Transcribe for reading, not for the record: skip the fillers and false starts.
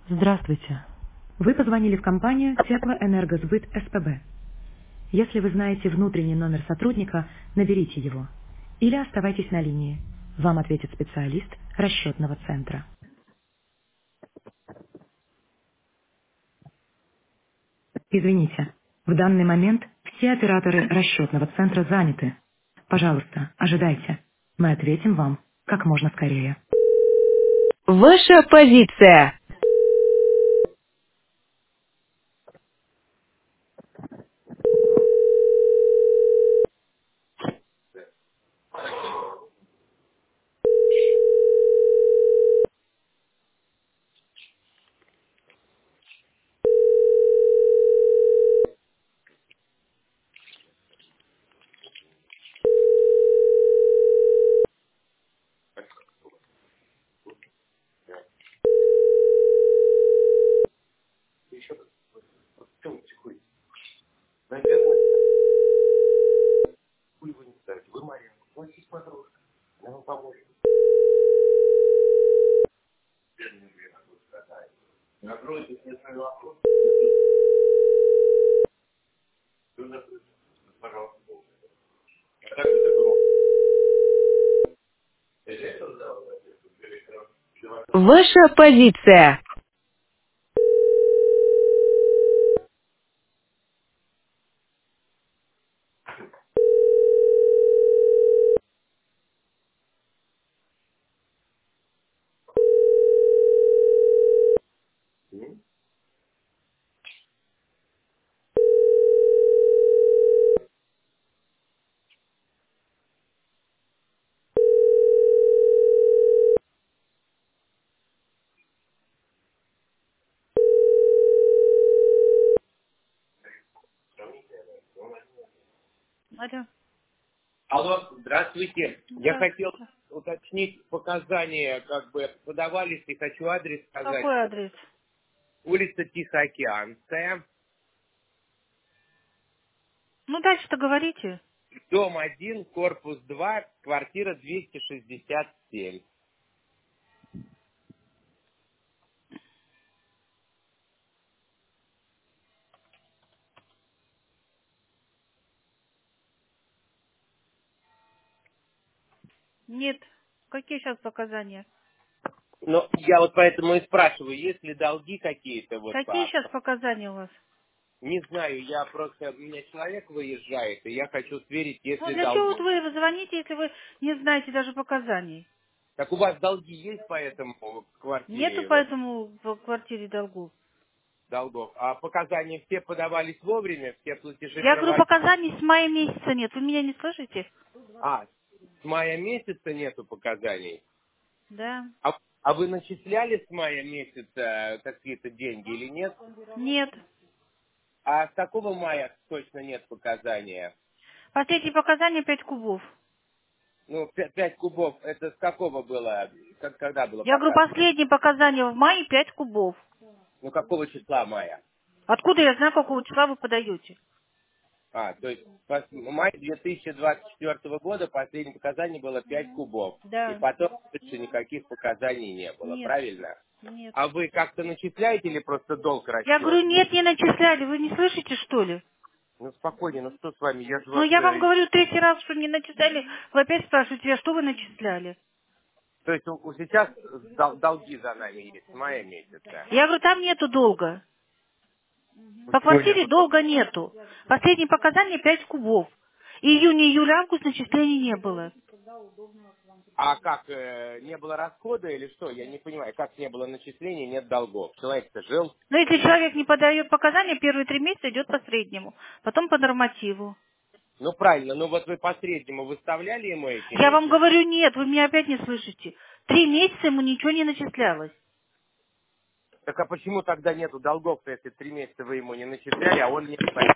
Здравствуйте. Вы позвонили в компанию Теплоэнергосбыт СПБ. Если вы знаете внутренний номер сотрудника, наберите его. Или оставайтесь на линии. Вам ответит специалист расчетного центра. Извините, в данный момент все операторы расчетного центра заняты. Пожалуйста, ожидайте. Мы ответим вам как можно скорее. Ваша позиция. Ваша позиция. Алло, Алло, здравствуйте. Я хотел здравствуйте. уточнить показания, как бы подавались, и хочу адрес сказать. Какой адрес? Улица Тихоокеанская, Ну, дальше-то говорите. дом 1, корпус 2, квартира 267. Нет. Какие сейчас показания? Но я вот поэтому и спрашиваю, есть ли долги какие-то вот Какие сейчас показания у вас? Не знаю, я просто, у меня человек выезжает, и я хочу сверить, есть Ну, ли для чего вот долги. вы звоните, если вы не знаете даже показаний? Так у вас долги есть по этому Нету квартире, по вот, этому в квартире долгов. долгов? А показания все подавались вовремя, все платежи Я говорю, проводились? показаний с мая месяца нет. Вы меня не слышите? А, с мая месяца нету показаний. Да. А вы начисляли с мая месяца какие-то деньги или нет? Нет. А с какого мая точно нет показания? Последние показания 5 кубов. Ну, 5 кубов, это с какого было, когда было Я говорю, показано? последние показания в мае 5 кубов. Ну, какого числа мая? Откуда я знаю, какого числа вы подаете? А, то есть май 2024 года последнее показание было 5 кубов. И Да. потом больше никаких показаний не было, Нет. правильно? Нет. А вы как-то начисляете или просто долг Я говорю, растет? нет, не начисляли. Вы не слышите, что ли? Ну, спокойнее, ну что с вами, я же Ну, вас... я вам говорю третий раз, что не начисляли. Вы опять спрашиваете, а что вы начисляли? То есть сейчас долги за нами есть с мая месяца. Я говорю, там нету долга. По Почему квартире нету долга? долга нету. Последние показания 5 кубов. Июнь, июль, август начислений не было. А как, не было расхода или что? Я не понимаю, как не было начислений, нет долгов. Человек-то жил. Но если человек не подает показания, первые 3 месяца идет по среднему, потом по нормативу. Ну, правильно, ну вот вы по среднему выставляли ему эти Я вам месяцы? говорю, нет, вы меня опять не слышите. 3 месяца ему ничего не начислялось. Так а почему тогда нету долгов-то, если 3 месяца вы ему не начисляли, а он не платил?